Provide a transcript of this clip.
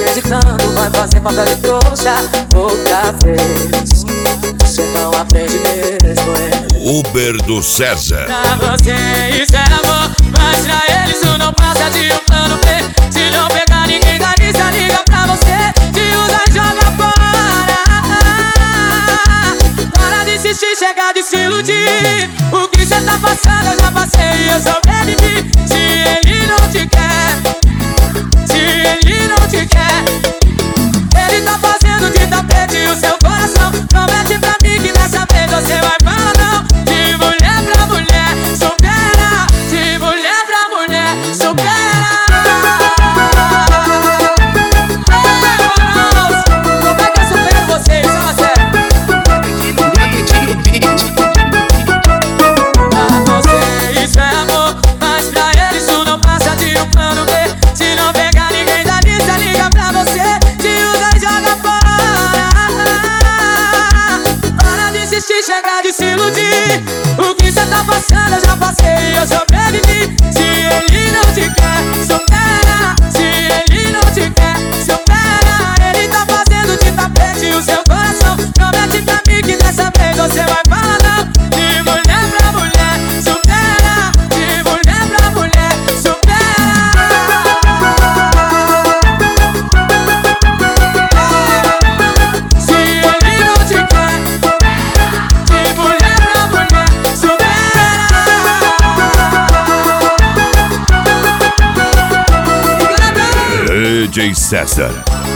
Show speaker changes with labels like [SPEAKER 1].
[SPEAKER 1] acreditando, vai fazer papel de trouxa outra vez. Você não aprende mesmo, é.
[SPEAKER 2] Uber do César.
[SPEAKER 1] Pra você isso é amor, mas pra eles isso não passa de um plano B. Se não pegar ninguém da lista, liga pra você, te usa e joga fora. Para de insistir, chega de se iludir. O que cê tá passando eu já passei e eu sobrevivi. Se ele não te quer, se ele não te quer, ele tá fazendo de tapete o seu coração. Promete pra mim que dessa vez você vai falar não. De mulher pra mulher, supera. De mulher pra mulher, supera. Como é que eu supero vocês? Fala sério. Pra você isso é amor, mas pra eles isso não passa de um plano B. Se não pegar ninguém da lista, liga pra você, te usa e joga fora. Para de insistir, chega de se iludir. O que cê tá passando eu já passei e eu sobrevivi. Se ele não te quer, supera. Se ele não te quer, supera. Ele tá fazendo de tapete o seu coração. Promete pra mim que dessa vez você vai falar não. De mulher pra mulher, supera. De mulher pra mulher, supera. Se ele não te quer, de mulher pra mulher, supera.
[SPEAKER 2] DJ César.